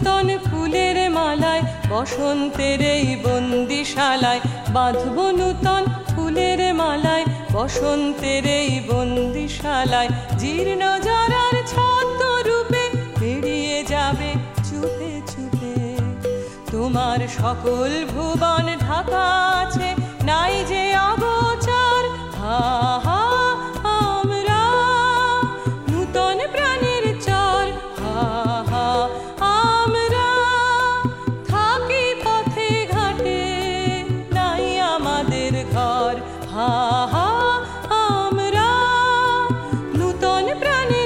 নূতন ফুলের মালায় বসন্তের এই বন্দিশালায় বাঁধব নূতন ফুলের মালায় বসন্তের এই বন্দিশালায় জীর্ণ জরার ছদ্ম রূপে বেরিয়ে যাবে চুপে চুপে তোমার সকল ভুবন ঢাকা আছে নাই যে অগোচর হা হা আমরা নূতন প্রাণের চর হা হা আমরা থাকি পথে ঘাটে নাই আমাদের ঘর হা হা আমরা নূতন প্রাণের